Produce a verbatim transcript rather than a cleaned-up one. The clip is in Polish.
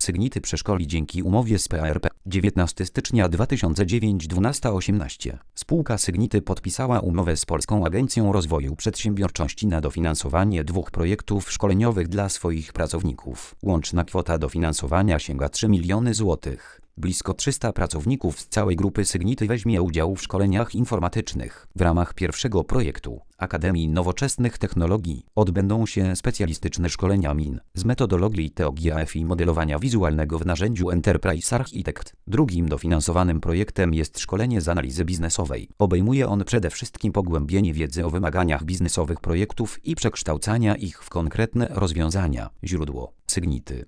Sygnity przeszkoli dzięki umowie z P A R P. dziewiętnastego stycznia dwa tysiące dziewiątego dwunasta osiemnaście. Spółka Sygnity podpisała umowę z Polską Agencją Rozwoju Przedsiębiorczości na dofinansowanie dwóch projektów szkoleniowych dla swoich pracowników. Łączna kwota dofinansowania sięga trzy miliony złotych. Blisko trzysta pracowników z całej grupy Sygnity weźmie udział w szkoleniach informatycznych. W ramach pierwszego projektu Akademii Nowoczesnych Technologii odbędą się specjalistyczne szkolenia min z metodologii T O G A F i modelowania wizualnego w narzędziu Enterprise Architect. Drugim dofinansowanym projektem jest szkolenie z analizy biznesowej. Obejmuje on przede wszystkim pogłębienie wiedzy o wymaganiach biznesowych projektów i przekształcania ich w konkretne rozwiązania. Źródło: Sygnity.